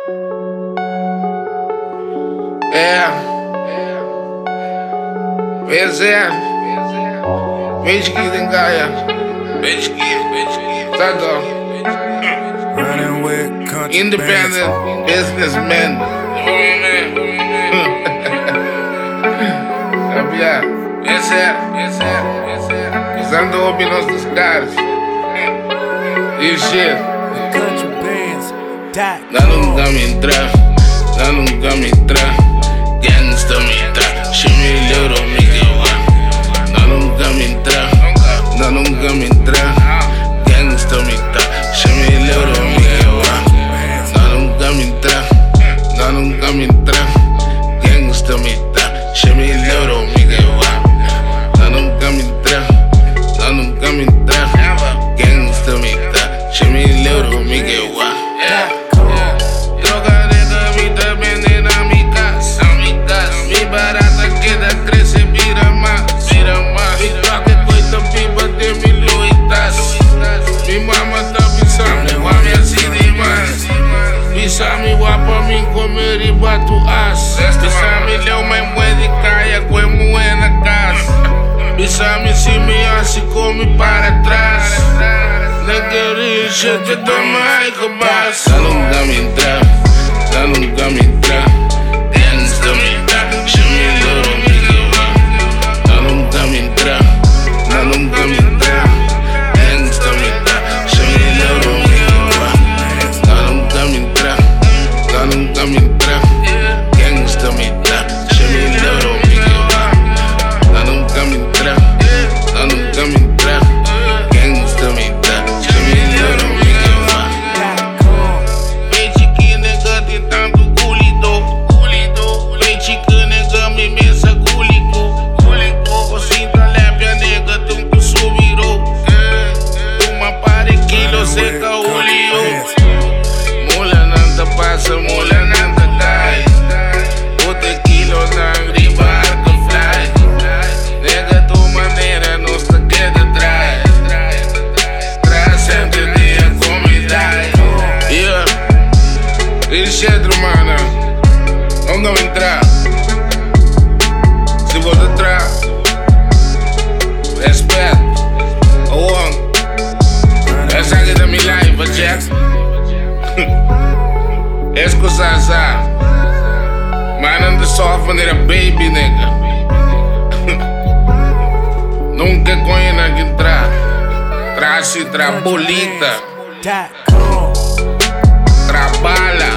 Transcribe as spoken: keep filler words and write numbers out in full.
É, pois é, vejo que tem gaia, vejo que, vejo que, tá dó. Independent businessman. Sabia? Esse é, esse é, esse é. Usando opiniões dos caras. E shit. Lá nunca me entrar, lá nunca me entrar. Gangsta me entrar, chame euro me queima. Lá nunca me entrar, lá nunca me entrar. Gangsta me entrar, chame euro me queima. Lá nunca me entrar, lá nunca me entrar. Gangsta me entrar, chame euro me queima. Lá nunca me entrar, lá nunca me entrar. Gangsta me entrar, chame euro me queima. Droga nega me dá veneno na minha casa, me barata queda cresce vira mais, vira mais. Me toca coisa pipa de milho e taça. Me mama tá pisando, me ame assim demais. Pisame guapa me comer e bato aço. Pisame leu mais moeda e caia com a moeda na casa. Pisame se me acha come para trás. Negueria gente também que basta. Lá nunca me entrar, lá nunca me entrar. Gangsta me entrar, chame euro me queima. Lá nunca me entrar, lá nunca me entrar. Gangsta me entrar, chame euro me queima. Lá nunca me entrar, lá nunca me entrar. Gangsta me entrar, chame euro me queima. Lá nunca me entrar, lá nunca me entrar. Gangsta me entrar, chame euro me queima. Vejo que nega tem tanto gulido, gulido. Vejo que nega me mesa gulico, gulico. Você tá leve a nega tem que subirou. Uma pare quilo seca olho. Mula nada passa, mula nada cai. Outra quilo na griba arca fly. Nega tua maneira não se queda atrás. Traz sempre dia comida. Yeah, isso é mano. Não não entrar. Se vou entrar, respeito. Aonde? Essa aqui da minha live, Jack. Escusar, mas não de só maneira baby, nega. Nunca conhece que entrar. Traz-se trabolita. Trabalha.